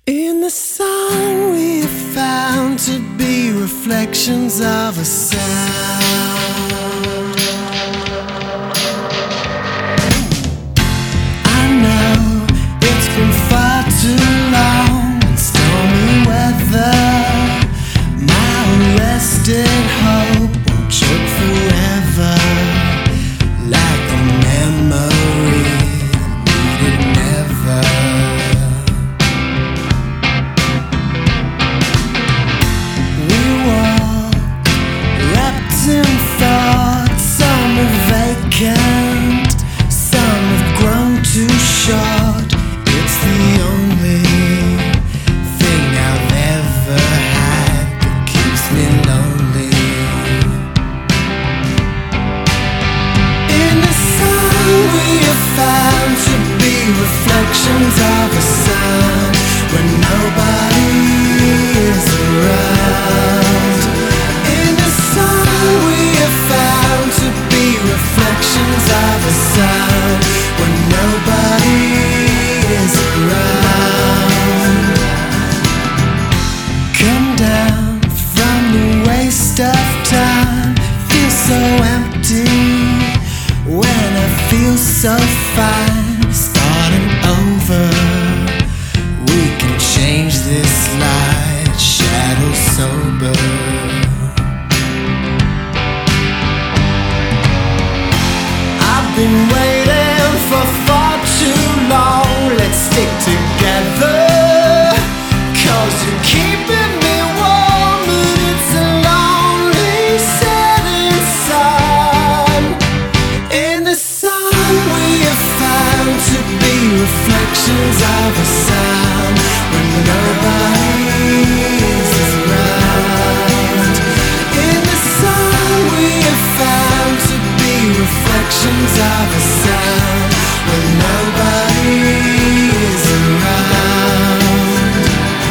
In the sun we have found to be reflections of a sound. I know it's been far too long in stormy weather. My arrested hope won't choke forever, like a memory needed never. In thoughts, some are vacant, some have grown too short. It's the only thing I've ever had that keeps me lonely. In the sun we have found to be reflections of a sun when nobody is around. We have found to be reflections of a sun when nobody is around. Come down from the waste of time. Feel so empty when I feel so fine. Starting over, we can change this light, shadow sober. Been waiting for far too long. Let's stick together, 'cause you're keeping me warm, but it's a lonely setting sun. In the sun we have found to be reflections of a sound when nobody is around. In the sun we have found to be reflections of a sound when nobody is around.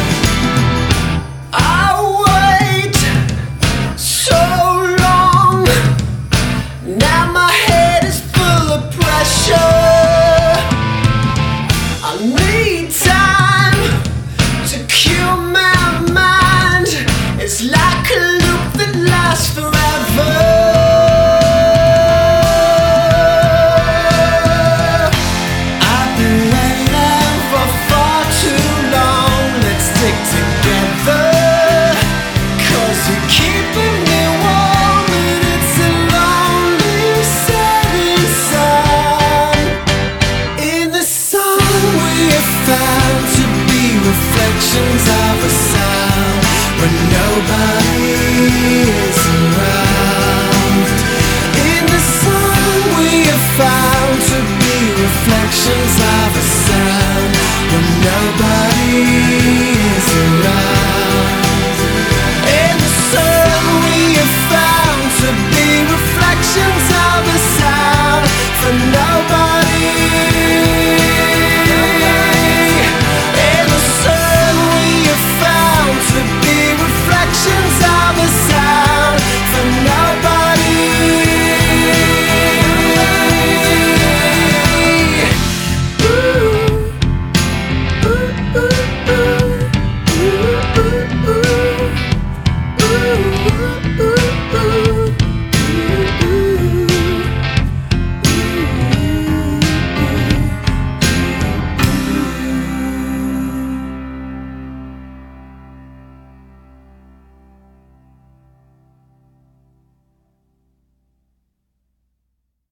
I wait so long, now my head is full of pressure. I need time to cure my mind. It's like a loop that lasts forever. Reflections of a sound when nobody